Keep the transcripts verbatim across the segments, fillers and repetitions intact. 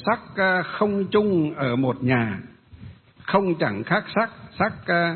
sắc không chung ở một nhà, không chẳng khác sắc. Sắc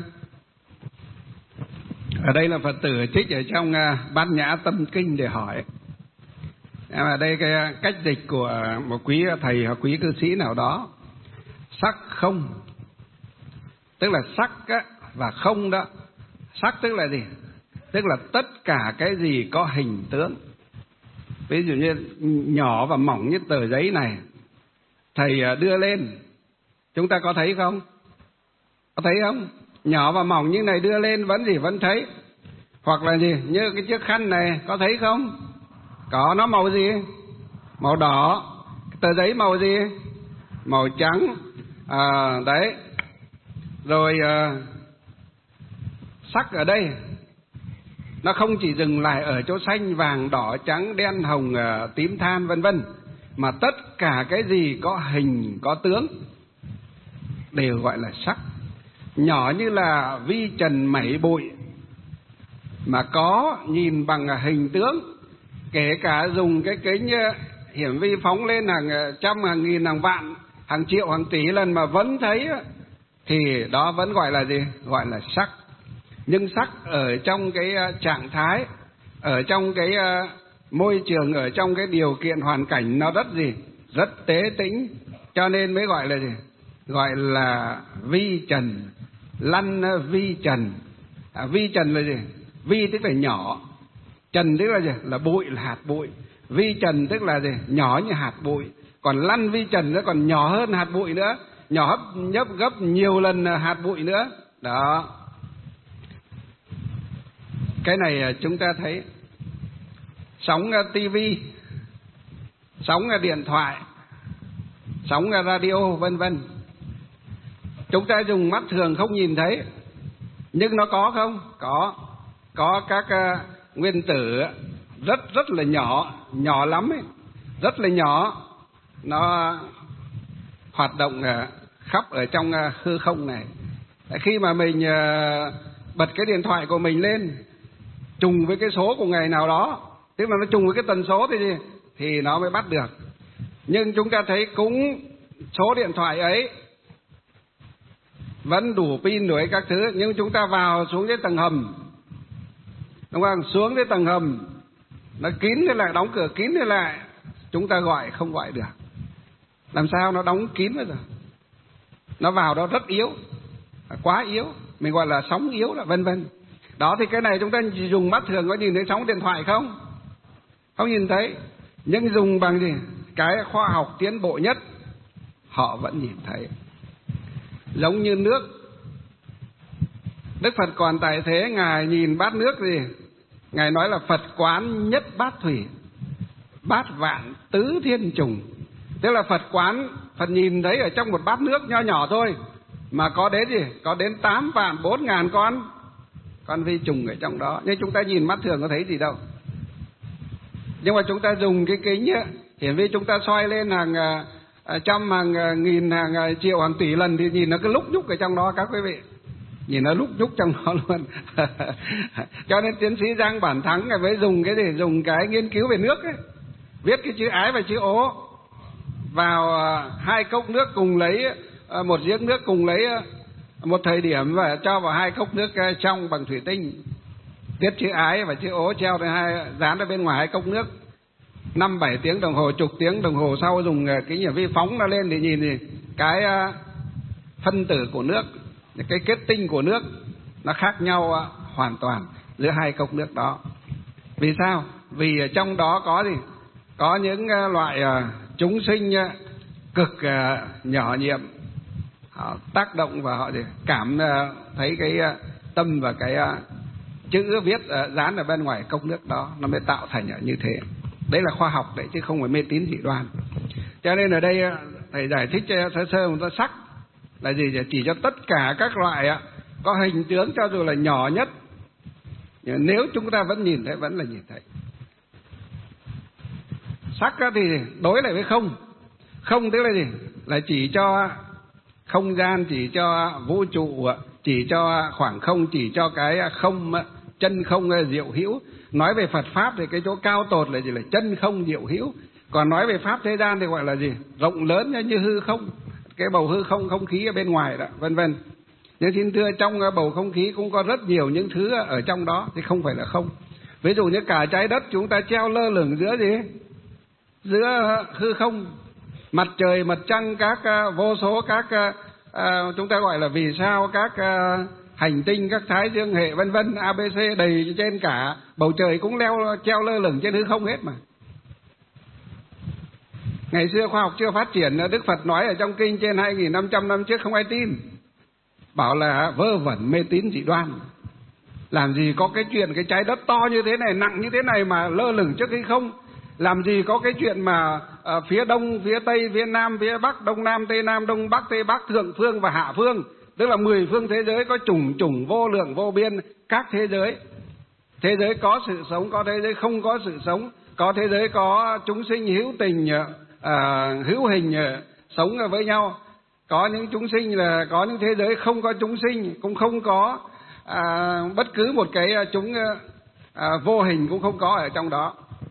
ở đây là Phật tử trích ở trong Bát Nhã Tâm Kinh để hỏi. Ở đây cái cách dịch của một quý thầy hoặc quý cư sĩ nào đó. Sắc không, tức là sắc và không đó. Sắc tức là gì? Tức là tất cả cái gì có hình tướng. Ví dụ như nhỏ và mỏng như tờ giấy này, thầy đưa lên, chúng ta có thấy không? Có thấy không? Nhỏ và mỏng như này đưa lên vẫn gì? Vẫn thấy. Hoặc là gì? Như cái chiếc khăn này, có thấy không? Có, nó màu gì? Màu đỏ. Tờ giấy màu gì? Màu trắng. À, đấy. Rồi à, sắc ở đây nó không chỉ dừng lại ở chỗ xanh, vàng, đỏ, trắng, đen, hồng, tím, than vân vân, mà tất cả cái gì có hình, có tướng đều gọi là sắc. Nhỏ như là vi trần mảy bụi mà có nhìn bằng hình tướng, kể cả dùng cái kính hiển vi phóng lên hàng trăm, hàng nghìn, hàng vạn, hàng triệu, hàng tỷ lần mà vẫn thấy, thì đó vẫn gọi là gì? Gọi là sắc. Nhưng sắc ở trong cái trạng thái, ở trong cái môi trường, ở trong cái điều kiện hoàn cảnh nó rất gì? Rất tế tĩnh, cho nên mới gọi là gì? Gọi là vi trần, lăn vi trần. À, vi trần là gì? Vi tức là nhỏ, trần tức là gì? Là bụi, là hạt bụi. Vi trần tức là gì? Nhỏ như hạt bụi. Còn lăn vi trần nó còn nhỏ hơn hạt bụi nữa, nhỏ hấp nhấp gấp nhiều lần hạt bụi nữa. Đó. Cái này chúng ta thấy sóng tivi, sóng điện thoại, sóng radio vân vân. Chúng ta dùng mắt thường không nhìn thấy, nhưng nó có không? Có. Có các uh, nguyên tử rất rất là nhỏ, nhỏ lắm ấy, rất là nhỏ. Nó hoạt động uh, khắp ở trong uh, hư không này. Khi mà mình uh, bật cái điện thoại của mình lên trùng với cái số của ngày nào đó, tức là nó trùng với cái tần số thì gì? Thì nó mới bắt được. Nhưng chúng ta thấy cũng số điện thoại ấy vẫn đủ pin đuổi các thứ, nhưng chúng ta vào xuống cái tầng hầm, đúng không? Xuống cái tầng hầm nó kín thế lại, đóng cửa kín thế lại, chúng ta gọi không gọi được. Làm sao nó đóng kín bây giờ? Nó vào đó rất yếu, quá yếu, mình gọi là sóng yếu là vân vân. Đó, thì cái này chúng ta dùng mắt thường có nhìn thấy sóng điện thoại không? Không nhìn thấy. Nhưng dùng bằng gì? Cái khoa học tiến bộ nhất, họ vẫn nhìn thấy. Giống như nước, Đức Phật còn tại thế, Ngài nhìn bát nước gì? Ngài nói là Phật quán nhất bát thủy, bát vạn tứ thiên trùng. Tức là Phật quán, Phật nhìn thấy ở trong một bát nước nho nhỏ thôi mà có đến gì? Có đến tám vạn bốn ngàn con con vi trùng ở trong đó. Nhưng chúng ta nhìn mắt thường có thấy gì đâu. Nhưng mà chúng ta dùng cái kính ấy, hiển vi chúng ta soi lên hàng uh, trăm, hàng uh, nghìn, hàng uh, triệu, hàng tỷ lần thì nhìn nó cứ lúc nhúc ở trong đó các quý vị. Nhìn nó lúc nhúc trong đó luôn. Cho nên tiến sĩ Giang Bản Thắng mới dùng cái gì? Dùng cái nghiên cứu về nước ấy, viết cái chữ ái và chữ ố vào uh, hai cốc nước cùng lấy, uh, một giếng nước cùng lấy uh, một thời điểm và cho vào hai cốc nước uh, trong bằng thủy tinh, viết chữ ái và chữ ố treo lên hai, dán ở bên ngoài hai cốc nước. Năm bảy tiếng đồng hồ, chục tiếng đồng hồ sau dùng cái hiển vi phóng nó lên để nhìn thì cái uh, phân tử của nước, cái kết tinh của nước nó khác nhau uh, hoàn toàn giữa hai cốc nước đó. Vì sao? Vì ở trong đó có gì? Có những uh, loại uh, chúng sinh uh, cực uh, nhỏ nhiệm, họ tác động và họ cảm uh, thấy cái uh, tâm và cái uh, chữ viết uh, dán ở bên ngoài cốc nước đó, nó mới tạo thành như thế. Đấy là khoa học đấy, chứ không phải mê tín dị đoan. Cho nên ở đây uh, thầy giải thích cho sơ sơ một sắc là gì? Chỉ cho tất cả các loại uh, có hình tướng, cho dù là nhỏ nhất, nếu chúng ta vẫn nhìn thấy, vẫn là nhìn thấy. Sắc thì đối lại với không. Không tức là gì? Là chỉ cho không gian, chỉ cho vũ trụ, chỉ cho khoảng không, chỉ cho cái không, chân không diệu hữu. Nói về Phật Pháp thì cái chỗ cao tột là gì? Là chân không diệu hữu. Còn nói về pháp thế gian thì gọi là gì? Rộng lớn như hư không, cái bầu hư không, không khí ở bên ngoài đó, vân vân. Nhưng xin thưa, trong bầu không khí cũng có rất nhiều những thứ ở trong đó, thì không phải là không. Ví dụ như cả trái đất chúng ta treo lơ lửng giữa gì? Giữa hư không. Mặt trời, mặt trăng, các uh, vô số các uh, uh, chúng ta gọi là vì sao, các uh, hành tinh, các thái dương hệ, vân vân, a bê xê đầy trên cả bầu trời cũng leo treo lơ lửng trên hư không hết mà. Ngày xưa khoa học chưa phát triển, Đức Phật nói ở trong kinh trên hai nghìn năm trăm năm trước không ai tin, bảo là vơ vẩn mê tín dị đoan. Làm gì có cái chuyện cái trái đất to như thế này, nặng như thế này mà lơ lửng trước hay không? Làm gì có cái chuyện mà uh, phía đông, phía tây, phía nam, phía bắc, đông nam, tây nam, đông bắc, tây bắc, thượng phương và hạ phương, tức là mười phương thế giới, có chủng chủng vô lượng vô biên các thế giới. Thế giới có sự sống, có thế giới không có sự sống, có thế giới có chúng sinh hữu tình, uh, hữu hình uh, sống với nhau, có những chúng sinh là có những thế giới không có chúng sinh, cũng không có à, bất cứ một cái chúng à, vô hình cũng không có ở trong đó.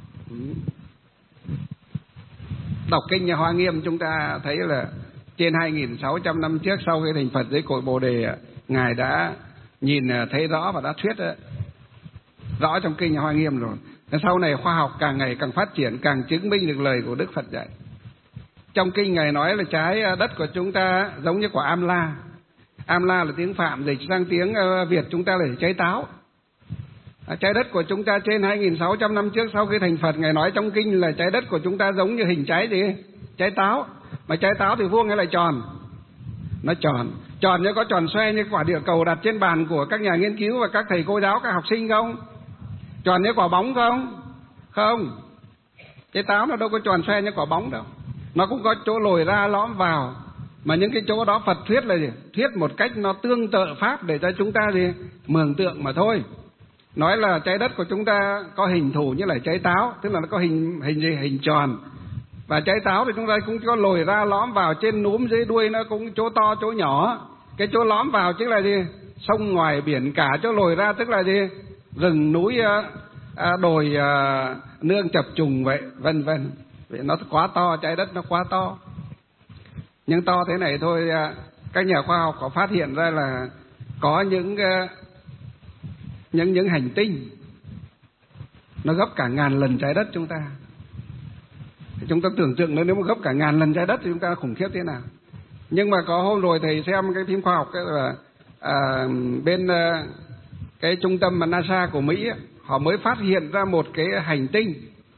Đọc kinh Hoa Nghiêm chúng ta thấy là trên hai nghìn sáu trăm năm trước, sau khi thành Phật dưới cội Bồ Đề, Ngài đã nhìn thấy rõ và đã thuyết rõ trong kinh Hoa Nghiêm rồi. Sau này khoa học càng ngày càng phát triển, càng chứng minh được lời của Đức Phật dạy. Trong kinh Ngài nói là trái đất của chúng ta giống như quả am la. Am la là tiếng Phạm, dịch sang tiếng Việt chúng ta là trái táo. Trái đất của chúng ta trên hai nghìn sáu trăm năm trước sau khi thành Phật, Ngài nói trong kinh là trái đất của chúng ta giống như hình trái gì? Trái táo. Mà trái táo thì vuông hay là tròn? Nó tròn. Tròn như có tròn xoe như quả địa cầu đặt trên bàn của các nhà nghiên cứu và các thầy cô giáo, các học sinh không? Tròn như quả bóng không? Không. Trái táo nó đâu có tròn xoe như quả bóng đâu. Nó cũng có chỗ lồi ra lõm vào. Mà những cái chỗ đó Phật thuyết là gì? Thuyết một cách nó tương tự pháp để cho chúng ta gì? Mường tượng mà thôi. Nói là trái đất của chúng ta có hình thù như là trái táo, tức là nó có hình hình gì? Hình tròn. Và trái táo thì chúng ta cũng có lồi ra lõm vào, trên núm dưới đuôi nó cũng chỗ to chỗ nhỏ. Cái chỗ lõm vào tức là gì? Sông ngoài biển cả, chỗ lồi ra tức là gì? Rừng núi đồi nương chập trùng vậy, vân vân. Vì nó quá to, trái đất nó quá to. Nhưng to thế này thôi, các nhà khoa học có phát hiện ra là có những những những hành tinh nó gấp cả ngàn lần trái đất chúng ta. Chúng ta tưởng tượng nếu mà gấp cả ngàn lần trái đất thì chúng ta khủng khiếp thế nào. Nhưng mà có hôm rồi thầy xem cái phim khoa học cái là à, bên à, cái trung tâm mà NASA của Mỹ ấy, họ mới phát hiện ra một cái hành tinh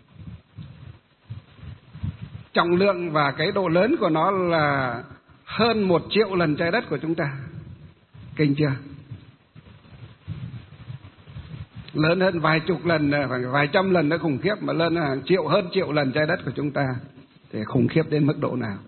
trọng lượng và cái độ lớn của nó là hơn một triệu lần trái đất của chúng ta. Kinh chưa? Lớn hơn vài chục lần, vài trăm lần nó khủng khiếp, mà lớn hàng triệu, hơn triệu lần trái đất của chúng ta thì khủng khiếp đến mức độ nào?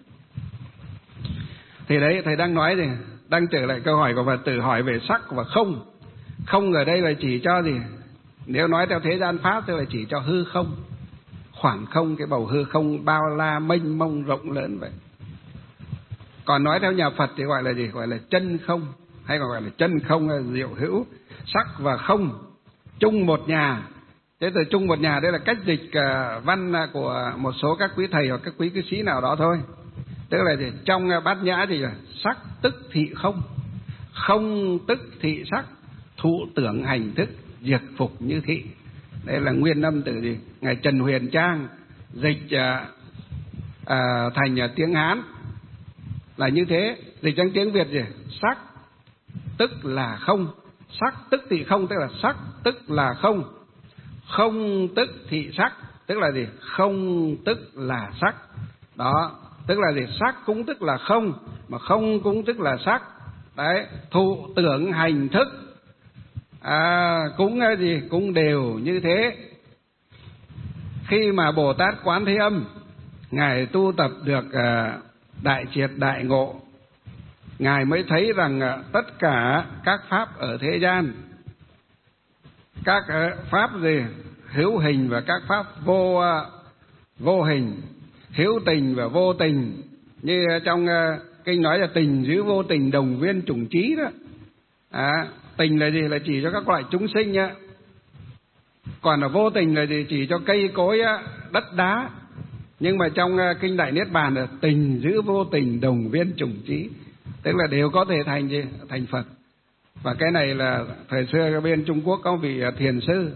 Thì đấy, thầy đang nói gì? Đang trở lại câu hỏi của Phật tử hỏi về sắc và không. Không ở đây là chỉ cho gì? Nếu nói theo thế gian pháp tức là chỉ cho hư không, khoảng không, cái bầu hư không bao la mênh mông rộng lớn vậy. Còn nói theo nhà Phật thì gọi là gì? Gọi là chân không, hay còn gọi là chân không là diệu hữu. Sắc và không chung một nhà. Thế từ chung một nhà đây là cách dịch uh, văn của một số các quý thầy hoặc các quý cư sĩ nào đó thôi. Tức là gì? Trong uh, bát nhã thì là sắc tức thị không, không tức thị sắc, thụ tưởng hành thức, diệt phục như thị. Đây là nguyên âm từ gì? Ngài Trần Huyền Trang dịch uh, uh, thành uh, tiếng Hán là như thế. Dịch sang tiếng Việt gì? Sắc tức là không, sắc tức thị không, tức là sắc tức là không, không tức thị sắc, tức là gì? Không tức là sắc. Đó, tức là gì? Sắc cũng tức là không, mà không cũng tức là sắc. Đấy, thụ tưởng hành thức à, cũng gì? Cũng đều như thế. Khi mà Bồ Tát Quán Thế Âm Ngài tu tập được à, đại triệt đại ngộ, Ngài mới thấy rằng à, tất cả các pháp ở thế gian, các à, pháp gì? Hữu hình và các pháp vô à, vô hình, hữu tình và vô tình. Như trong à, kinh nói là tình giữ vô tình đồng viên chủng trí đó. À, tình là gì? Là chỉ cho các loại chúng sinh nhá. Còn là vô tình là gì? Chỉ cho cây cối, đất đá. Nhưng mà trong kinh Đại Niết Bàn là tình giữ vô tình đồng viên chủng trí, tức là đều có thể thành gì? Thành Phật. Và cái này là thời xưa bên Trung Quốc có vị thiền sư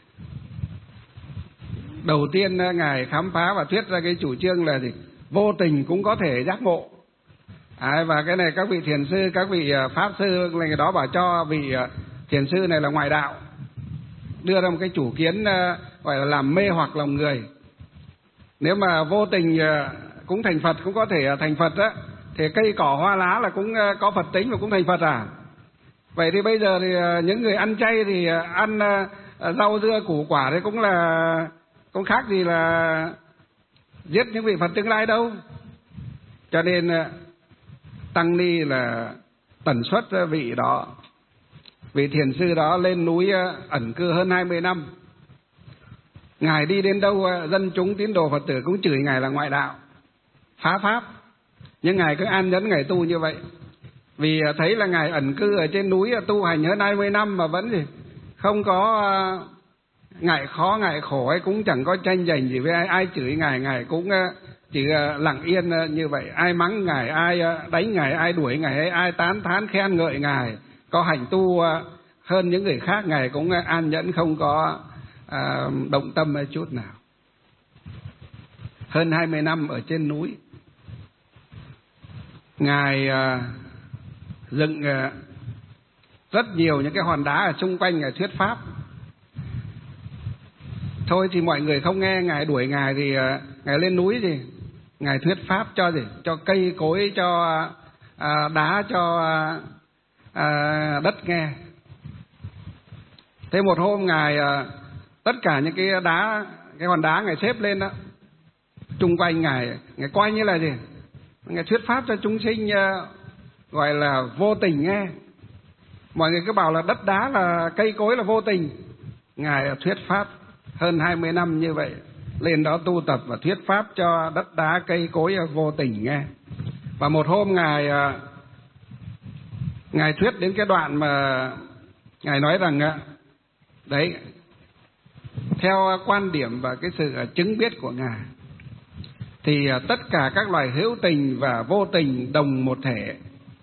đầu tiên ngài khám phá và thuyết ra cái chủ trương là gì? Vô tình cũng có thể giác ngộ. À, và cái này các vị thiền sư, các vị pháp sư ngày đó bảo cho vị thiền sư này là ngoại đạo, đưa ra một cái chủ kiến gọi là làm mê hoặc lòng người. Nếu mà vô tình cũng thành Phật, cũng có thể thành Phật á, thì cây cỏ hoa lá là cũng có Phật tính và cũng thành Phật à? Vậy thì bây giờ thì những người ăn chay thì ăn rau dưa củ quả thì cũng là cũng khác gì là giết những vị Phật tương lai đâu. Cho nên tăng ni là tần suất vị đó, vị thiền sư đó lên núi ẩn cư hơn hai mươi năm. Ngài đi đến đâu dân chúng tín đồ Phật tử cũng chửi ngài là ngoại đạo, phá pháp. Nhưng ngài cứ an nhẫn ngài tu như vậy. Vì thấy là ngài ẩn cư ở trên núi tu hành hơn hai mươi năm mà vẫn gì không có ngại khó ngại khổ, hay cũng chẳng có tranh giành gì với ai. Ai chửi ngài, ngài cũng chỉ lặng yên như vậy. Ai mắng ngài, ai đánh ngài, ai đuổi ngài, hay ai tán thán khen ngợi ngài, có hành tu hơn những người khác, ngài cũng an nhẫn, không có à, động tâm chút nào. Hơn hai mươi năm ở trên núi, ngài à, dựng à, rất nhiều những cái hòn đá ở xung quanh ngài thuyết pháp. Thôi thì mọi người không nghe ngài, đuổi ngài thì à, ngài lên núi gì ngài thuyết pháp cho gì cho cây cối, cho à, đá, cho à, đất nghe. Thế một hôm ngài à, tất cả những cái đá, cái hòn đá ngài xếp lên đó chung quanh ngài, ngài coi như là gì ngài thuyết pháp cho chúng sinh uh, gọi là vô tình nghe. Mọi người cứ bảo là đất đá là cây cối là vô tình. Ngài thuyết pháp hơn hai mươi năm như vậy, lên đó tu tập và thuyết pháp cho đất đá cây cối vô tình nghe. Và một hôm ngài uh, ngài thuyết đến cái đoạn mà ngài nói rằng uh, đấy, theo quan điểm và cái sự chứng biết của ngài thì tất cả các loài hữu tình và vô tình đồng một thể.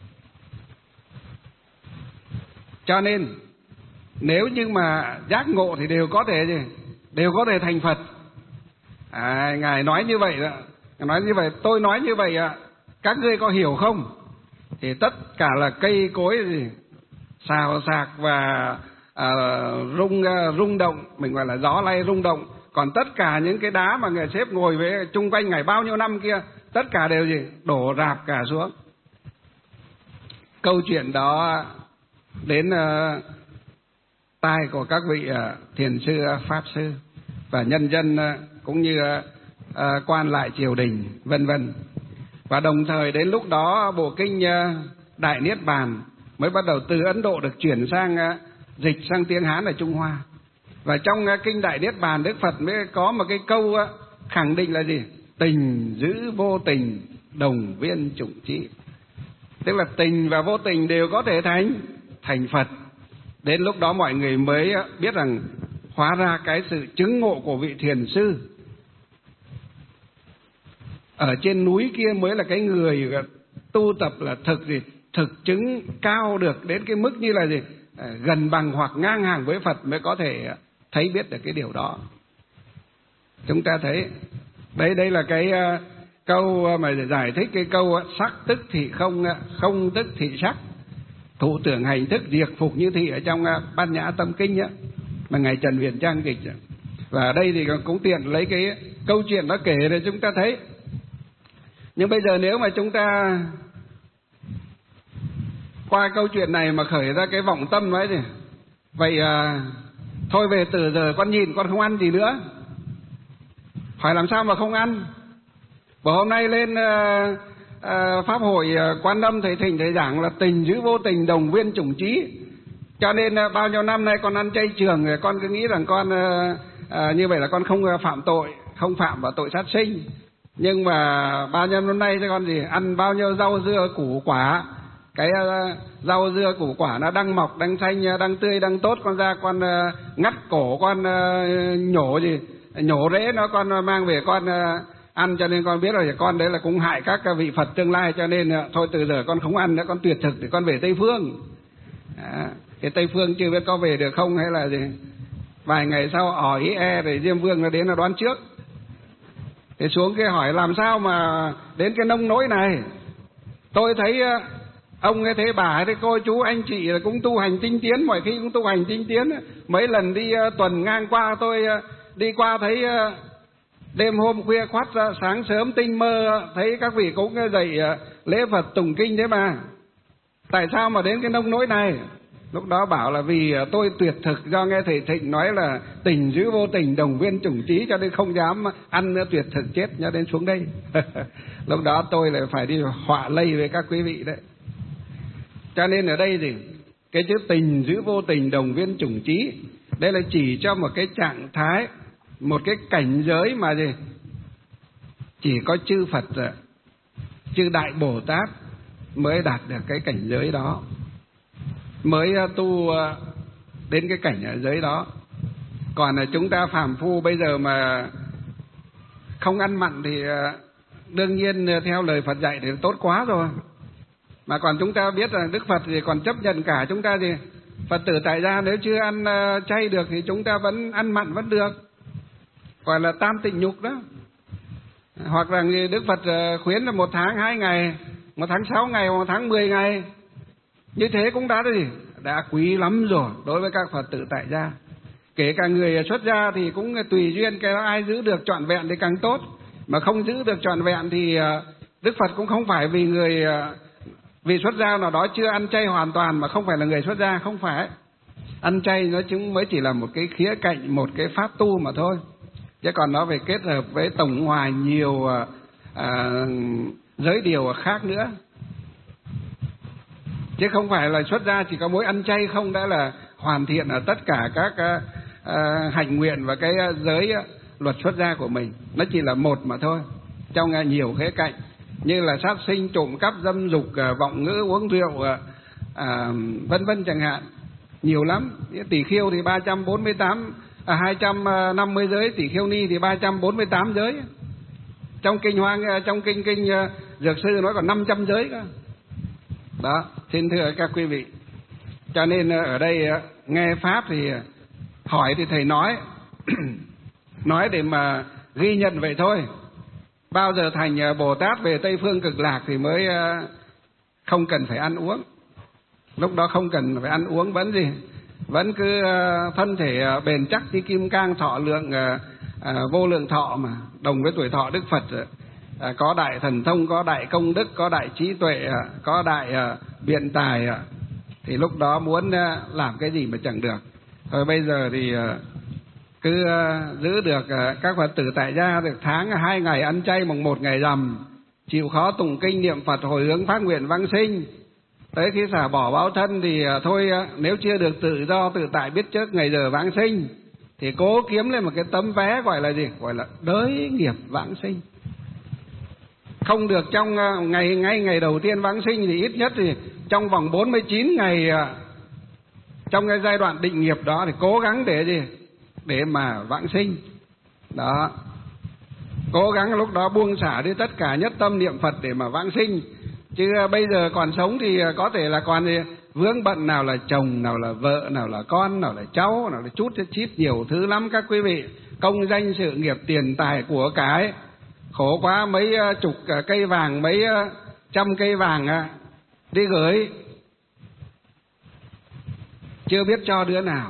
Cho nên nếu như mà giác ngộ thì đều có thể gì đều có thể thành Phật. À, ngài nói như vậy đó, ngài nói như vậy, tôi nói như vậy ạ, các ngươi có hiểu không? Thì tất cả là cây cối gì xào xạc và à, rung rung động, mình gọi là gió lay rung động. Còn tất cả những cái đá mà ngài xếp ngồi với chung quanh ngài bao nhiêu năm kia, tất cả đều gì đổ rạp cả xuống. Câu chuyện đó đến uh, tai của các vị uh, thiền sư, uh, pháp sư và nhân dân uh, cũng như uh, uh, quan lại triều đình vân vân. Và đồng thời đến lúc đó bộ kinh uh, Đại Niết Bàn mới bắt đầu từ Ấn Độ được chuyển sang uh, dịch sang tiếng Hán ở Trung Hoa. Và trong uh, kinh Đại Niết Bàn, Đức Phật mới có một cái câu uh, khẳng định là gì? Tình giữ vô tình đồng viên chủng trí. Tức là tình và vô tình đều có thể thành thành Phật. Đến lúc đó mọi người mới biết rằng hóa ra cái sự chứng ngộ của vị thiền sư ở trên núi kia mới là cái người tu tập là thực gì thực chứng cao được đến cái mức như là gì gần bằng hoặc ngang hàng với Phật mới có thể thấy biết được cái điều đó. Chúng ta thấy đấy, đây là cái uh, câu mà giải thích cái câu sắc tức thị không, không tức thị sắc, thụ tưởng hành thức diệt phục như thị ở trong uh, Bát Nhã Tâm Kinh á, mà ngài Trần Huyền Trang dịch. Và ở đây thì cũng tiện lấy cái câu chuyện nó kể để chúng ta thấy. Nhưng bây giờ nếu mà chúng ta qua câu chuyện này mà khởi ra cái vọng tâm ấy thì vậy uh, thôi về từ giờ con nhìn con không ăn gì nữa. Phải làm sao mà không ăn? Và hôm nay lên uh, uh, Pháp hội uh, Quan Âm thầy thỉnh thầy giảng là tình giữ vô tình đồng viên chủng trí. Cho nên uh, bao nhiêu năm nay con ăn chay trường rồi con cứ nghĩ rằng con uh, uh, như vậy là con không uh, phạm tội, không phạm vào tội sát sinh. Nhưng mà bao nhiêu năm nay cho con gì ăn bao nhiêu rau dưa củ quả, cái uh, rau dưa củ quả nó đang mọc, đang xanh, đang tươi, đang tốt, con ra con uh, ngắt cổ, con uh, nhổ gì nhổ rễ nó, con mang về con ăn cho nên con biết rồi, con đấy là cũng hại các vị Phật tương lai, cho nên thôi từ giờ con không ăn nữa, con tuyệt thực thì con về Tây Phương. À, cái Tây Phương chưa biết có về được không hay là gì. Vài ngày sau hỏi ý e rồi Diêm Vương nó đến nó đoán trước. Thì xuống kia hỏi làm sao mà đến cái nông nỗi này. Tôi thấy ông ấy thế, bà ấy thế, cô chú anh chị cũng tu hành tinh tiến, mọi khi cũng tu hành tinh tiến. Mấy lần đi tuần ngang qua, tôi đi qua thấy đêm hôm khuya khoắt ra, sáng sớm tinh mơ thấy các vị cũng dậy lễ Phật tụng kinh thế mà. Tại sao mà đến cái nông nỗi này? Lúc đó bảo là vì tôi tuyệt thực, do nghe thầy Thịnh nói là tình giữ vô tình, đồng viên chủng trí, cho nên không dám ăn nữa, tuyệt thực chết, cho nên xuống đây. Lúc đó tôi lại phải đi họa lây với các quý vị đấy. Cho nên ở đây thì cái chữ tình giữ vô tình, đồng viên chủng trí, đây là chỉ cho một cái trạng thái, một cái cảnh giới mà gì chỉ có chư Phật, chư Đại Bồ Tát mới đạt được cái cảnh giới đó, mới tu đến cái cảnh giới đó. Còn là chúng ta phàm phu bây giờ mà không ăn mặn thì đương nhiên theo lời Phật dạy thì tốt quá rồi. Mà còn chúng ta biết là Đức Phật thì còn chấp nhận cả chúng ta gì Phật tử tại gia nếu chưa ăn chay được thì chúng ta vẫn ăn mặn vẫn được, gọi là tam tịnh nhục đó. Hoặc là Đức Phật khuyến là một tháng hai ngày, một tháng sáu ngày, một tháng mười ngày, như thế cũng đã gì đã quý lắm rồi đối với các Phật tử tại gia. Kể cả người xuất gia thì cũng tùy duyên, cái ai giữ được trọn vẹn thì càng tốt, mà không giữ được trọn vẹn thì Đức Phật cũng không phải vì người vì xuất gia nào đó chưa ăn chay hoàn toàn mà không phải là người xuất gia, không phải. Ăn chay nó chúng mới chỉ là một cái khía cạnh, một cái pháp tu mà thôi, chứ còn nó phải kết hợp với tổng hòa nhiều à, giới điều khác nữa, chứ không phải là xuất gia chỉ có mỗi ăn chay không đã là hoàn thiện ở tất cả các à, à, hạnh nguyện và cái giới à, luật xuất gia của mình. Nó chỉ là một mà thôi trong à, nhiều khía cạnh, như là sát sinh, trộm cắp, dâm dục, à, vọng ngữ, uống rượu, à, à, vân vân chẳng hạn, nhiều lắm. Tỷ khiêu thì ba trăm bốn mươi tám, à, hai trăm năm mươi giới, tỷ khiêu ni thì ba trăm bốn mươi tám giới. Trong kinh hoang, trong kinh kinh uh, dược sư nói còn năm trăm giới cơ. Đó, xin thưa các quý vị. Cho nên uh, ở đây uh, nghe pháp thì uh, hỏi thì thầy nói, nói để mà ghi nhận vậy thôi. Bao giờ thành uh, Bồ Tát về Tây Phương Cực Lạc thì mới uh, không cần phải ăn uống. Lúc đó không cần phải ăn uống vẫn gì, vẫn cứ uh, thân thể uh, bền chắc như kim cang, thọ lượng uh, uh, vô lượng thọ mà đồng với tuổi thọ Đức Phật. Uh, có đại thần thông, có đại công đức, có đại trí tuệ, uh, có đại uh, biện tài, uh, thì lúc đó muốn uh, làm cái gì mà chẳng được. Rồi bây giờ thì uh, cứ uh, giữ được uh, các Phật tử tại gia được tháng hai ngày ăn chay, mùng một ngày rằm, chịu khó tụng kinh niệm Phật, hồi hướng phát nguyện vãng sinh. Tới khi xả bỏ báo thân thì thôi, nếu chưa được tự do tự tại biết trước ngày giờ vãng sinh thì cố kiếm lên một cái tấm vé gọi là gì, gọi là đới nghiệp vãng sinh. Không được trong ngày ngay ngày đầu tiên vãng sinh thì ít nhất thì trong vòng bốn mươi chín ngày, trong cái giai đoạn định nghiệp đó thì cố gắng để gì, để mà vãng sinh. Đó, cố gắng lúc đó buông xả đi tất cả, nhất tâm niệm Phật để mà vãng sinh. Chứ bây giờ còn sống thì có thể là còn vướng bận, nào là chồng, nào là vợ, nào là con, nào là cháu, nào là chút chít nhiều thứ lắm các quý vị. Công danh sự nghiệp, tiền tài của cái, khổ quá, mấy chục cây vàng, mấy trăm cây vàng đi gửi, chưa biết cho đứa nào.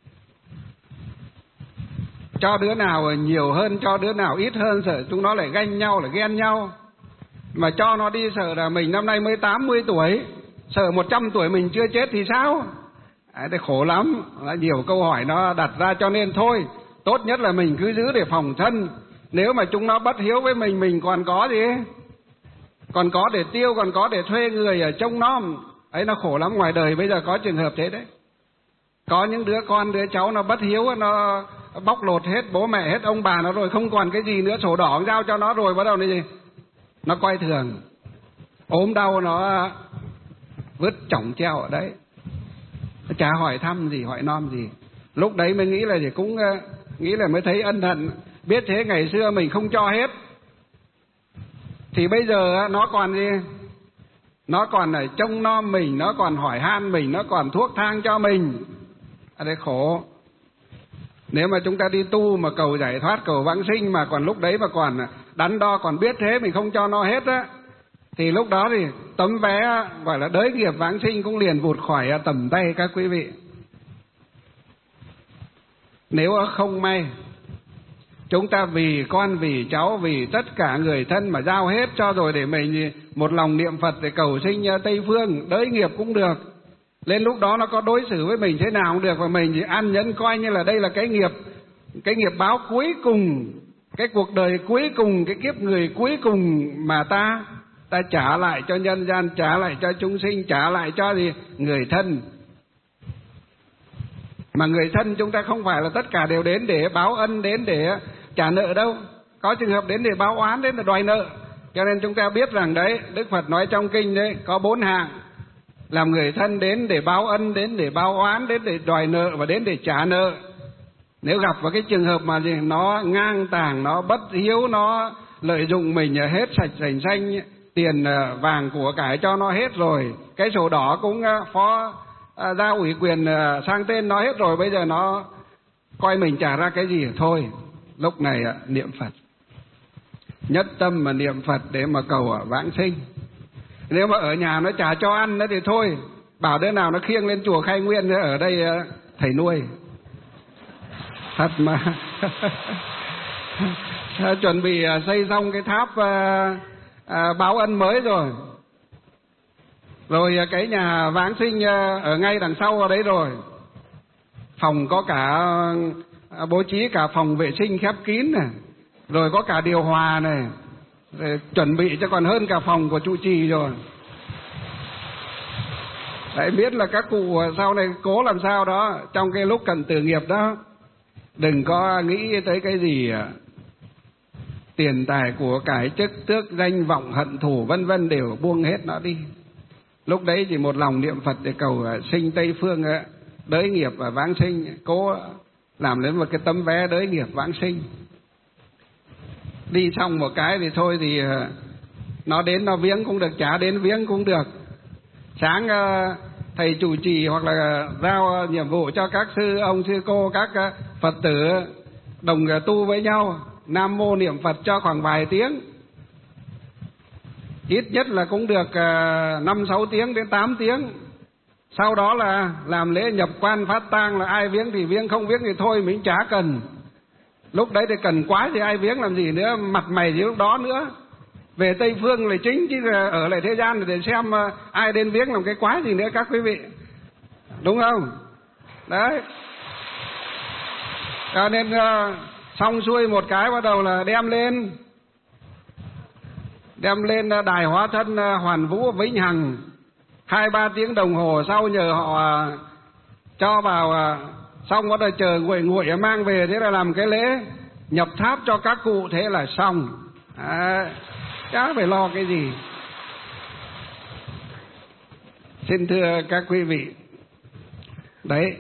Cho đứa nào nhiều hơn, cho đứa nào ít hơn, sợ chúng nó lại ganh nhau, lại ghen nhau. Mà cho nó đi sợ là mình năm nay mới tám mươi tuổi, sợ một trăm tuổi mình chưa chết thì sao? À, thế khổ lắm. Nhiều câu hỏi nó đặt ra, cho nên thôi, tốt nhất là mình cứ giữ để phòng thân. Nếu mà chúng nó bất hiếu với mình, mình còn có gì? Còn có để tiêu, còn có để thuê người ở trông nom. Ấy nó khổ lắm, ngoài đời bây giờ có trường hợp thế đấy. Có những đứa con, đứa cháu nó bất hiếu, nó bóc lột hết bố mẹ, hết ông bà nó rồi, không còn cái gì nữa, sổ đỏ giao cho nó rồi, bắt đầu này gì? Nó coi thường, ốm đau nó vứt chỏng treo ở đấy, chả hỏi thăm gì, hỏi nom gì. Lúc đấy mới nghĩ là gì, cũng nghĩ là mới thấy ân hận. Biết thế ngày xưa mình không cho hết, Thì bây giờ nó còn gì? Nó còn ở trông nom mình, nó còn hỏi han mình, nó còn thuốc thang cho mình. À đây khổ. Nếu mà chúng ta đi tu mà cầu giải thoát, cầu vãng sinh mà còn lúc đấy mà còn đắn đo, còn biết thế mình không cho nó hết á, thì lúc đó thì tấm vé gọi là đới nghiệp vãng sinh cũng liền vụt khỏi tầm tay các quý vị. Nếu không may chúng ta vì con, vì cháu, vì tất cả người thân mà giao hết cho rồi để mình một lòng niệm Phật để cầu sinh Tây Phương, đới nghiệp cũng được. Lên lúc đó nó có đối xử với mình thế nào cũng được, và mình chỉ ăn nhẫn coi như là đây là cái nghiệp, cái nghiệp báo cuối cùng, cái cuộc đời cuối cùng, cái kiếp người cuối cùng mà ta ta trả lại cho nhân gian, trả lại cho chúng sinh, trả lại cho gì? Người thân. Mà người thân chúng ta không phải là tất cả đều đến để báo ân, đến để trả nợ đâu. Có trường hợp đến để báo oán, đến để đòi nợ. Cho nên chúng ta biết rằng đấy, Đức Phật nói trong kinh đấy, có bốn hạng. Làm người thân đến để báo ân, đến để báo oán, đến để đòi nợ và đến để trả nợ. Nếu gặp vào cái trường hợp mà gì, nó ngang tàng, nó bất hiếu, nó lợi dụng mình hết sạch sành xanh, tiền vàng của cải cho nó hết rồi, cái sổ đỏ cũng phó giao ủy quyền sang tên nó hết rồi, bây giờ nó coi mình trả ra cái gì thôi. Lúc này niệm Phật, nhất tâm mà niệm Phật để mà cầu vãng sinh. Nếu mà ở nhà nó chả cho ăn nữa thì thôi, bảo đứa nào nó khiêng lên chùa Khai Nguyên, ở đây thầy nuôi. Thật mà. Chuẩn bị xây xong cái tháp à, báo ân mới rồi. Rồi cái nhà vãng sinh ở ngay đằng sau ở đấy rồi. Phòng có cả bố trí cả phòng vệ sinh khép kín này, rồi có cả điều hòa này, rồi chuẩn bị cho còn hơn cả phòng của trụ trì rồi. Đấy, biết là các cụ sau này cố làm sao đó trong cái lúc cần tử nghiệp đó, đừng có nghĩ tới cái gì tiền tài của cải, chức tước danh vọng hận thù vân vân, đều buông hết nó đi. Lúc đấy chỉ một lòng niệm Phật để cầu sinh Tây Phương, đới nghiệp và vãng sinh, cố làm đến một cái tấm vé đới nghiệp vãng sinh. Đi xong một cái thì thôi thì nó đến nó viếng cũng được, chả đến viếng cũng được. Sáng thầy chủ trì hoặc là giao nhiệm vụ cho các sư ông sư cô, các Phật tử đồng tu với nhau, Nam Mô niệm Phật cho khoảng vài tiếng, ít nhất là cũng được năm sáu tiếng đến tám tiếng. Sau đó là làm lễ nhập quan phát tang, là ai viếng thì viếng, không viếng thì thôi mình chả cần. Lúc đấy thì cần quá thì ai viếng làm gì nữa, mặt mày gì lúc đó nữa. Về Tây Phương là chính, chứ ở lại thế gian để xem ai đến viếng làm cái quái gì nữa các quý vị, đúng không? Đấy, cho nên xong xuôi một cái bắt đầu là đem lên đem lên đài hóa thân Hoàn Vũ Vĩnh Hằng. Hai ba tiếng đồng hồ sau nhờ họ cho vào, xong bắt đầu chờ nguội nguội mang về, thế là làm cái lễ nhập tháp cho các cụ, thế là xong. À, chả phải lo cái gì. Xin thưa các quý vị, đấy,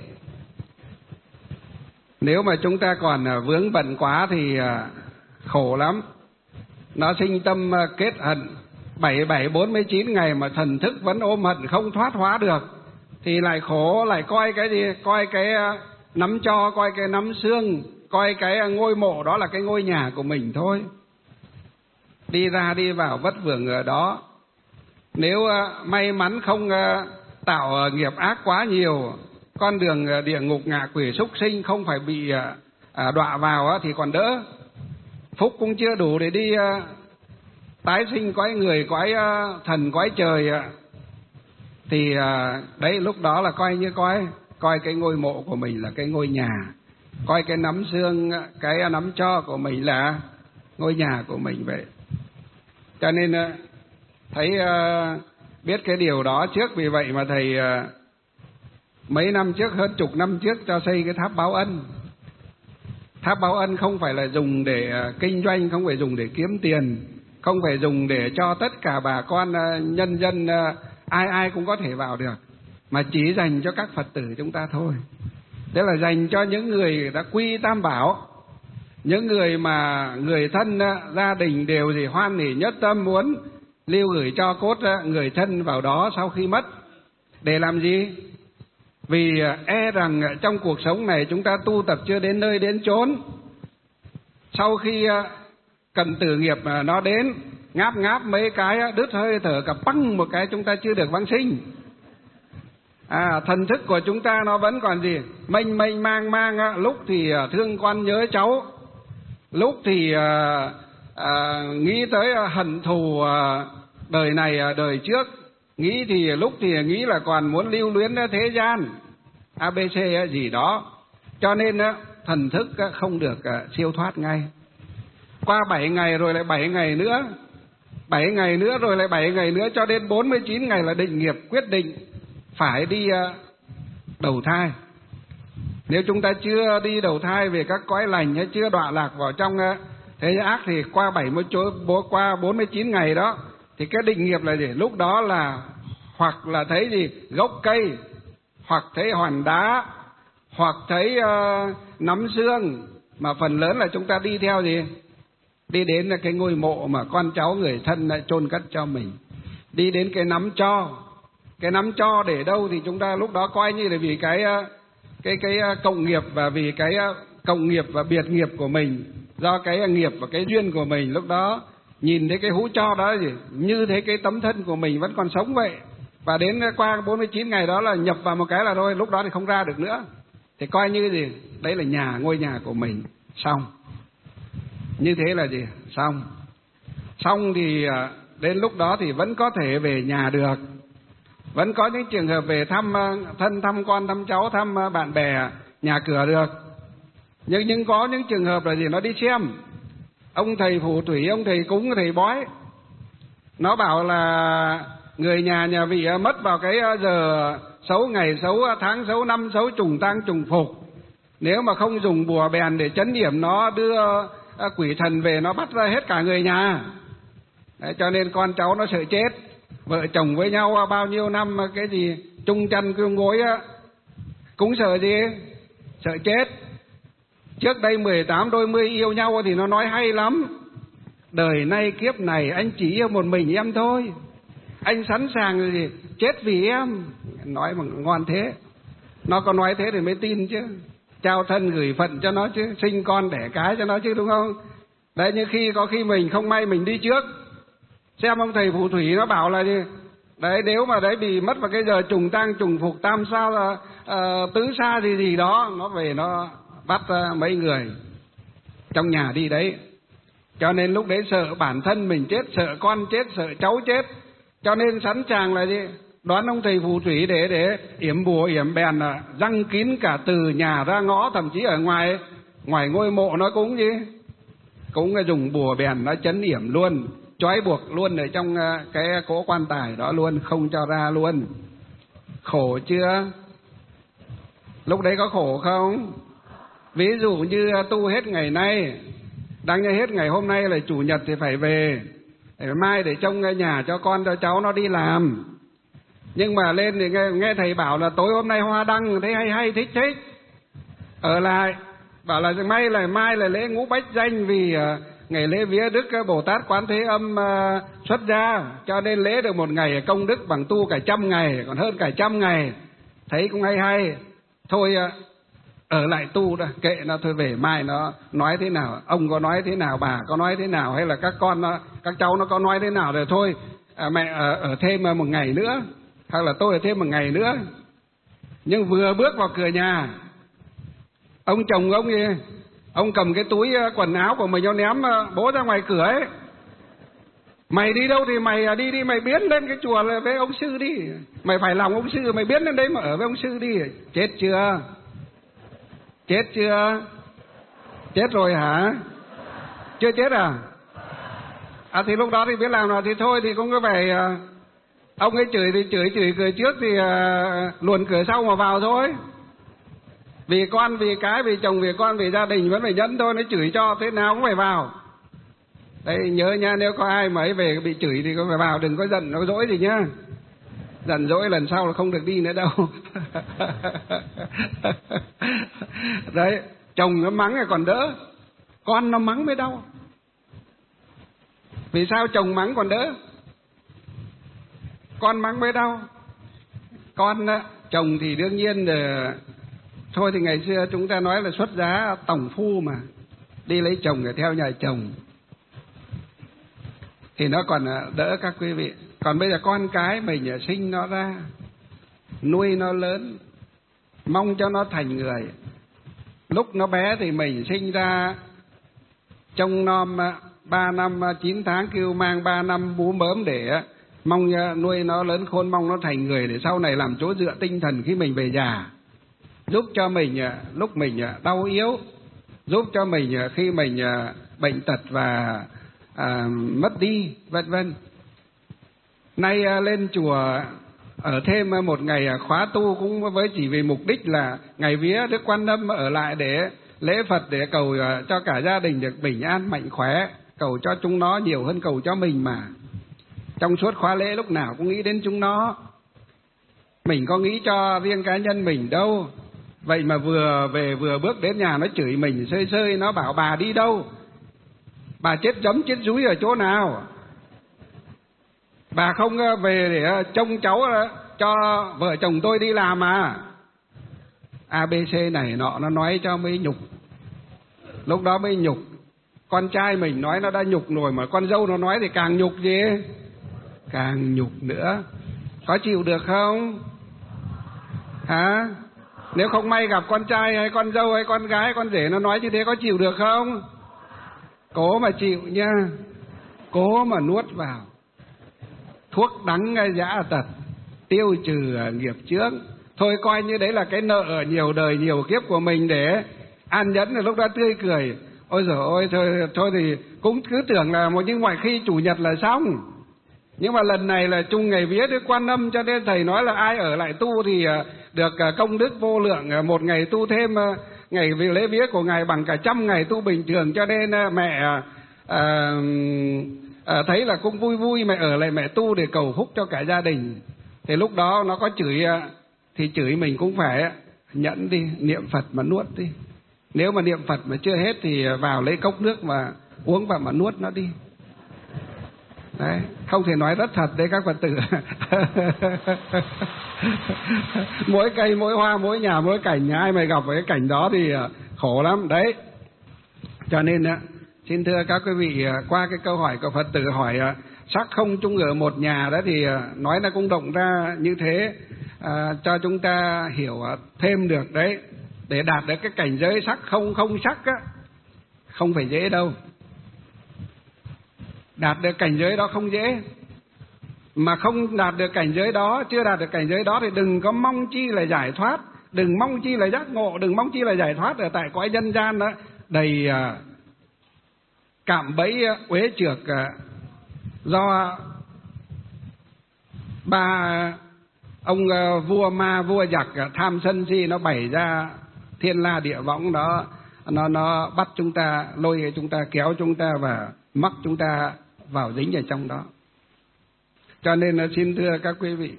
nếu mà chúng ta còn vướng bận quá thì khổ lắm. Nó sinh tâm kết hận bảy bảy bốn mươi chín ngày mà thần thức vẫn ôm hận không thoát hóa được, thì lại khổ, lại coi cái gì? Coi cái nắm tro, coi cái nắm xương, coi cái ngôi mộ đó là cái ngôi nhà của mình thôi. Đi ra đi vào vất vưởng ở đó. Nếu may mắn không tạo nghiệp ác quá nhiều, con đường địa ngục ngạ quỷ súc sinh không phải bị đọa vào thì còn đỡ. Phúc cũng chưa đủ để đi tái sinh cõi người, cõi thần, cõi trời, thì đấy, lúc đó là coi như coi coi cái ngôi mộ của mình là cái ngôi nhà, coi cái nắm xương, cái nắm tro của mình là ngôi nhà của mình vậy. Cho nên thấy biết cái điều đó trước, vì vậy mà thầy mấy năm trước, hơn chục năm trước cho xây cái tháp báo ân. Tháp báo ân không phải là dùng để kinh doanh, không phải dùng để kiếm tiền, không phải dùng để cho tất cả bà con nhân dân ai ai cũng có thể vào được, mà chỉ dành cho các Phật tử chúng ta thôi. Tức là dành cho những người đã quy Tam Bảo, Những người mà người thân gia đình đều gì hoan hỉ nhất tâm muốn lưu gửi cho cốt người thân vào đó sau khi mất. Để làm gì? Vì e rằng trong cuộc sống này chúng ta tu tập chưa đến nơi đến chốn. Sau khi cần tử nghiệp mà nó đến, ngáp ngáp mấy cái, đứt hơi thở cả băng một cái, chúng ta chưa được vãng sinh. À, thần thức của chúng ta nó vẫn còn gì? Mênh mênh mang mang, lúc thì thương con nhớ cháu, lúc thì à, à, nghĩ tới hận thù à, đời này đời trước, nghĩ thì lúc thì nghĩ là còn muốn lưu luyến thế gian, a bê xê gì đó. Cho nên thần thức không được siêu thoát ngay. Qua bảy ngày rồi lại bảy ngày nữa, bảy ngày nữa rồi lại bảy ngày nữa, cho đến bốn mươi chín ngày là định nghiệp quyết định phải đi đầu thai. Nếu chúng ta chưa đi đầu thai về các cõi lành hay chưa đọa lạc vào trong thế giới ác thì qua bảy mươi chỗ qua bốn mươi chín ngày đó thì cái định nghiệp là gì? Lúc đó là hoặc là thấy gì? Gốc cây, hoặc thấy hòn đá, hoặc thấy uh, nắm xương, mà phần lớn là chúng ta đi theo gì? Đi đến cái ngôi mộ mà con cháu người thân lại chôn cất cho mình. Đi đến cái nắm tro. Cái nắm tro để đâu thì chúng ta lúc đó coi như là vì cái cái cái cộng nghiệp và vì cái cộng nghiệp và biệt nghiệp của mình, do cái nghiệp và cái duyên của mình, lúc đó nhìn thấy cái hũ tro đó gì như thế cái tấm thân của mình vẫn còn sống vậy. Và đến qua bốn mươi chín ngày đó là nhập vào một cái là thôi, lúc đó thì không ra được nữa. Thì coi như gì? Đấy là nhà, ngôi nhà của mình. Xong. Như thế là gì? Xong. Xong thì đến lúc đó thì vẫn có thể về nhà được. Vẫn có những trường hợp về thăm thân, thăm con, thăm cháu, thăm bạn bè, nhà cửa được. Nhưng, nhưng có những trường hợp là gì? Nó đi xem ông thầy phù thủy, ông thầy cúng, thầy bói, nó bảo là người nhà nhà vị mất vào cái giờ xấu, ngày xấu, tháng xấu, năm xấu, trùng tang trùng phục. Nếu mà không dùng bùa bèn để chấn điểm nó, đưa quỷ thần về, nó bắt ra hết cả người nhà. Đấy, cho nên con cháu nó sợ chết. Vợ chồng với nhau bao nhiêu năm cái gì chung chăn chung gối á, cũng sợ gì? Sợ chết. Trước đây mười tám đôi mươi yêu nhau thì nó nói hay lắm: đời nay kiếp này anh chỉ yêu một mình em thôi, anh sẵn sàng gì chết vì em. Nói mà ngon thế. Nó có nói thế thì mới tin chứ. Trao thân gửi phận cho nó chứ, sinh con đẻ cái cho nó chứ, đúng không? Đấy, như khi có khi mình không may mình đi trước, xem ông thầy phù thủy nó bảo là gì? Đấy, nếu mà đấy bị mất vào cái giờ trùng tang trùng phục, tam sao là uh, tứ sa gì gì đó, nó về nó bắt uh, mấy người trong nhà đi đấy. Cho nên lúc đấy sợ bản thân mình chết, sợ con chết, sợ cháu chết, cho nên sẵn sàng là gì? Đoán ông thầy phù thủy để để yểm bùa yểm bèn, là răng kín cả từ nhà ra ngõ, thậm chí ở ngoài ngoài ngôi mộ nó cũng gì? Cũng dùng bùa bèn nó chấn yểm luôn, trói buộc luôn ở trong cái cỗ quan tài đó luôn, không cho ra luôn. Khổ chưa? Lúc đấy có khổ không? Ví dụ như tu hết ngày nay, đang như hết ngày hôm nay là chủ nhật thì phải về, để mai để trông nhà cho con cho cháu nó đi làm. Nhưng mà lên thì nghe, nghe thầy bảo là tối hôm nay hoa đăng, thấy hay hay, thích thích, ở lại. Bảo là may là mai là lễ ngũ bách danh, vì uh, ngày lễ vía Đức Bồ Tát Quán Thế Âm uh, xuất gia, cho nên lễ được một ngày công đức bằng tu cả trăm ngày, còn hơn cả trăm ngày. Thấy cũng hay hay. Thôi uh, ở lại tu đó, kệ nó thôi, về mai nó nói thế nào, ông có nói thế nào, bà có nói thế nào, hay là các con nó, các cháu nó có nói thế nào, rồi thôi à, mẹ ở, ở thêm một ngày nữa, hoặc là tôi ở thêm một ngày nữa. Nhưng vừa bước vào cửa nhà, ông chồng ông gì, ông cầm cái túi quần áo của mình, ông ném bố ra ngoài cửa ấy. Mày đi đâu thì mày đi đi, mày biến lên cái chùa với ông sư đi, mày phải lòng ông sư, mày biến lên đấy mà ở với ông sư đi. Chết chưa? Chết chưa? Chết rồi hả? Chưa chết à? À thì lúc đó thì biết làm nào thì thôi, thì cũng có phải ông ấy chửi thì chửi, chửi cửa trước thì uh, luồn cửa sau mà vào thôi. Vì con, vì cái, vì chồng, vì con, vì gia đình vẫn phải nhẫn thôi, nó chửi cho thế nào cũng phải vào. Đây nhớ nha, nếu có ai mà ấy về bị chửi thì có phải vào, đừng có giận nó dỗi gì nhá. Giận dỗi lần sau là không được đi nữa đâu. Đấy, chồng nó mắng là còn đỡ, con nó mắng mới đau. Vì sao chồng mắng còn đỡ, con mắng mới đau. Con chồng thì đương nhiên là thôi thì ngày xưa chúng ta nói là xuất giá tổng phu mà, đi lấy chồng để theo nhà chồng thì nó còn đỡ các quý vị. Còn bây giờ con cái mình sinh nó ra, nuôi nó lớn, mong cho nó thành người. Lúc nó bé thì mình sinh ra trông nom ba năm chín tháng, kêu mang ba năm bú mớm để mong nuôi nó lớn khôn, mong nó thành người để sau này làm chỗ dựa tinh thần khi mình về già, giúp cho mình lúc mình đau yếu, giúp cho mình khi mình bệnh tật và à, mất đi, vân vân. Nay lên chùa ở thêm một ngày khóa tu cũng với chỉ vì mục đích là ngày vía Đức Quan Âm ở lại để lễ Phật, để cầu cho cả gia đình được bình an mạnh khỏe, cầu cho chúng nó nhiều hơn cầu cho mình mà. Trong suốt khóa lễ lúc nào cũng nghĩ đến chúng nó, mình có nghĩ cho riêng cá nhân mình đâu. Vậy mà vừa về vừa bước đến nhà nó chửi mình sơi sơi, nó bảo bà đi đâu, bà chết giấm chết dúi ở chỗ nào, bà không về để trông cháu cho vợ chồng tôi đi làm à. a bê xê này nọ nó nói cho mới nhục, lúc đó mới nhục. Con trai mình nói nó đã nhục rồi, mà con dâu nó nói thì càng nhục gì, càng nhục nữa. Có chịu được không hả? Nếu không may gặp con trai hay con dâu hay con gái con rể nó nói như thế, có chịu được không? Cố mà chịu nha, cố mà nuốt vào. Thuốc đắng giã tật, tiêu trừ nghiệp chướng. Thôi coi như đấy là cái nợ nhiều đời nhiều kiếp của mình để an nhẫn, là lúc đó tươi cười. Ôi giời ơi, thôi, thôi thì cũng cứ tưởng là một những ngoại khi chủ nhật là xong. Nhưng mà lần này là chung ngày vía Đức Quan Âm, cho nên thầy nói là ai ở lại tu thì được công đức vô lượng. Một ngày tu thêm ngày vì lễ vía của ngài bằng cả trăm ngày tu bình thường. Cho nên mẹ à, à, thấy là cũng vui vui, mẹ ở lại mẹ tu để cầu phúc cho cả gia đình. Thì lúc đó nó có chửi thì chửi mình cũng phải nhẫn đi, niệm Phật mà nuốt đi. Nếu mà niệm Phật mà chưa hết thì vào lấy cốc nước mà uống vào mà nuốt nó đi. Đấy, không thể nói rất thật đấy các Phật tử. Mỗi cây, mỗi hoa, mỗi nhà, mỗi cảnh, ai mà gặp cái cảnh đó thì khổ lắm. Đấy, cho nên xin thưa các quý vị, qua cái câu hỏi của Phật tử hỏi sắc không chung ở một nhà đó thì nói là cũng động ra như thế, à, cho chúng ta hiểu thêm được đấy. Để đạt được cái cảnh giới sắc không không sắc á, không phải dễ đâu. Đạt được cảnh giới đó không dễ. Mà không đạt được cảnh giới đó, chưa đạt được cảnh giới đó thì đừng có mong chi là giải thoát, đừng mong chi là giác ngộ, đừng mong chi là giải thoát ở tại cõi nhân gian đó, đầy cạm bẫy uế trược do ba ông vua ma vua giặc tham sân si nó bày ra thiên la địa võng đó, nó nó bắt chúng ta, lôi chúng ta, kéo chúng ta và mắc chúng ta vào dính ở trong đó. Cho nên là xin thưa các quý vị,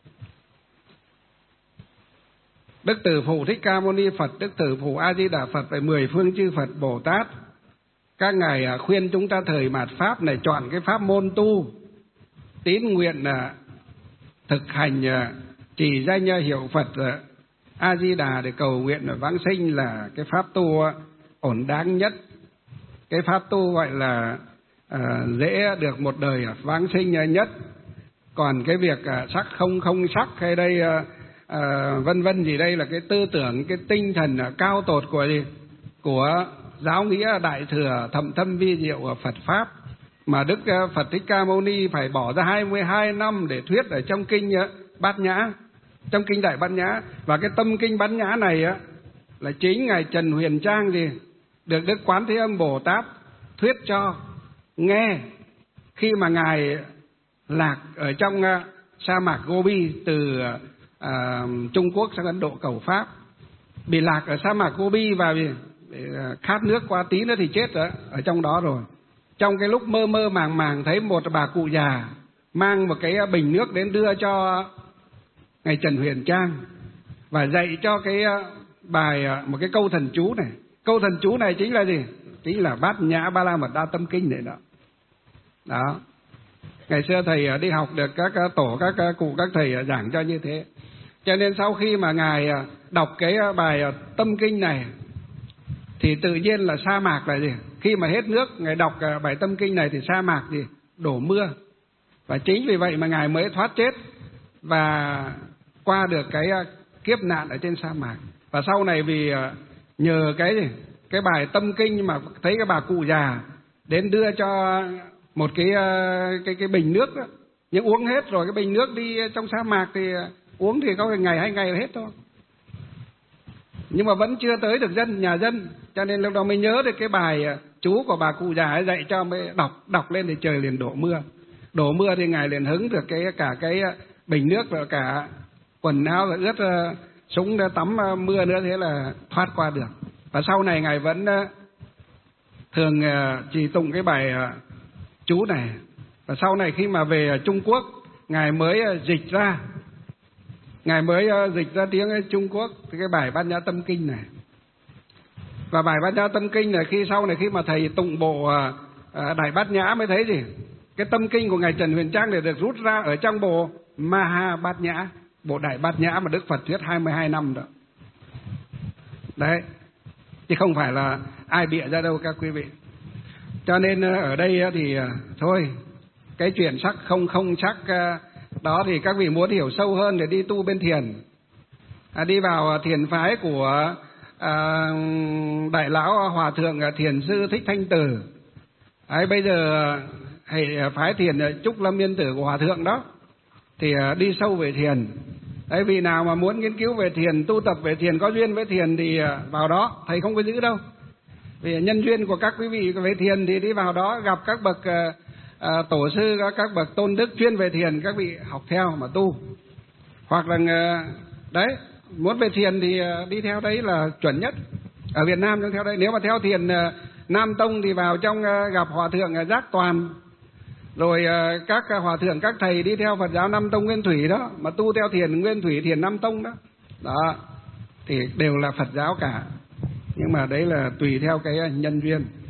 Đức Từ Phụ Thích Ca Mâu Ni Phật, Đức Từ Phụ A Di Đà Phật và mười phương chư Phật Bồ Tát, các ngài khuyên chúng ta thời mạt pháp này chọn cái pháp môn tu, tín nguyện thực hành trì danh hiệu Phật A Di Đà để cầu nguyện vãng sinh là cái pháp tu ổn đáng nhất, cái pháp tu gọi là à, dễ được một đời vãng sinh nhất. Còn cái việc à, sắc không không sắc hay đây à, à, vân vân gì đây là cái tư tưởng, cái tinh thần à, cao tột của gì của giáo nghĩa đại thừa thậm thâm vi diệu của Phật pháp, mà Đức à, Phật Thích Ca Mâu Ni phải bỏ ra hai mươi hai năm để thuyết ở trong kinh à, Bát Nhã, trong kinh Đại Bát Nhã. Và cái tâm kinh Bát Nhã này á là chính ngài Trần Huyền Trang gì được Đức Quán Thế Âm Bồ Tát thuyết cho nghe khi mà ngài lạc ở trong uh, sa mạc Gobi từ uh, Trung Quốc sang Ấn Độ cầu pháp, bị lạc ở sa mạc Gobi và vì uh, khát nước qua tí nữa thì chết ở, ở trong đó rồi. Trong cái lúc mơ mơ màng màng thấy một bà cụ già mang một cái bình nước đến đưa cho ngài Trần Huyền Trang và dạy cho cái uh, bài uh, một cái câu thần chú này. Câu thần chú này chính là gì? chính là Bát Nhã Ba La Mật Đa Tâm Kinh này đó. Đó. Ngày xưa thầy đi học được các tổ, các cụ, các thầy giảng cho như thế. Cho nên sau khi mà ngài đọc cái bài Tâm Kinh này thì tự nhiên là sa mạc là gì? Khi mà hết nước, ngài đọc bài Tâm Kinh này thì sa mạc gì? Đổ mưa. Và chính vì vậy mà ngài mới thoát chết và qua được cái kiếp nạn ở trên sa mạc. Và sau này vì nhờ cái gì? Cái bài Tâm Kinh mà thấy cái bà cụ già đến đưa cho một cái cái cái bình nước đó, nhưng uống hết rồi, cái bình nước đi trong sa mạc thì uống thì có ngày hai ngày là hết thôi, nhưng mà vẫn chưa tới được dân nhà dân, cho nên lúc đó mới nhớ được cái bài chú của bà cụ già ấy dạy cho, mới đọc đọc lên thì trời liền đổ mưa. Đổ mưa thì ngài liền hứng được cái cả cái bình nước và cả quần áo là ướt súng tắm mưa nữa, thế là thoát qua được. Và sau này ngài vẫn thường trì tụng cái bài chú này. Và sau này khi mà về Trung Quốc, ngài mới dịch ra, ngài mới dịch ra tiếng Trung Quốc cái bài Bát Nhã Tâm Kinh này. Và bài Bát Nhã Tâm Kinh này khi sau này khi mà thầy tụng bộ Đại Bát Nhã mới thấy gì? Cái tâm kinh của ngài Trần Huyền Trang này được rút ra ở trong bộ Maha Bát Nhã, bộ Đại Bát Nhã mà Đức Phật thuyết hai mươi hai năm đó. Đấy, chứ không phải là ai bịa ra đâu các quý vị. Cho nên ở đây thì thôi, cái chuyện sắc không không sắc đó thì các vị muốn hiểu sâu hơn để đi tu bên thiền, à, đi vào thiền phái của à, Đại Lão Hòa Thượng Thiền Sư Thích Thanh Từ. Đấy, bây giờ hệ phái thiền Trúc Lâm Yên Tử của Hòa Thượng đó thì đi sâu về thiền. Đấy, vị nào mà muốn nghiên cứu về thiền, tu tập về thiền, có duyên với thiền thì vào đó, thầy không có giữ đâu. Vì nhân duyên của các quý vị về thiền thì đi vào đó gặp các bậc à, tổ sư, các bậc tôn đức chuyên về thiền, các vị học theo mà tu. Hoặc là đấy, muốn về thiền thì đi theo đấy là chuẩn nhất. Ở Việt Nam theo đấy, nếu mà theo thiền Nam Tông thì vào trong gặp Hòa Thượng Giác Toàn, rồi các Hòa Thượng, các thầy đi theo Phật giáo Nam Tông Nguyên Thủy đó, mà tu theo thiền Nguyên Thủy, thiền Nam Tông đó, đó thì đều là Phật giáo cả. Nhưng mà đấy là tùy theo cái nhân duyên.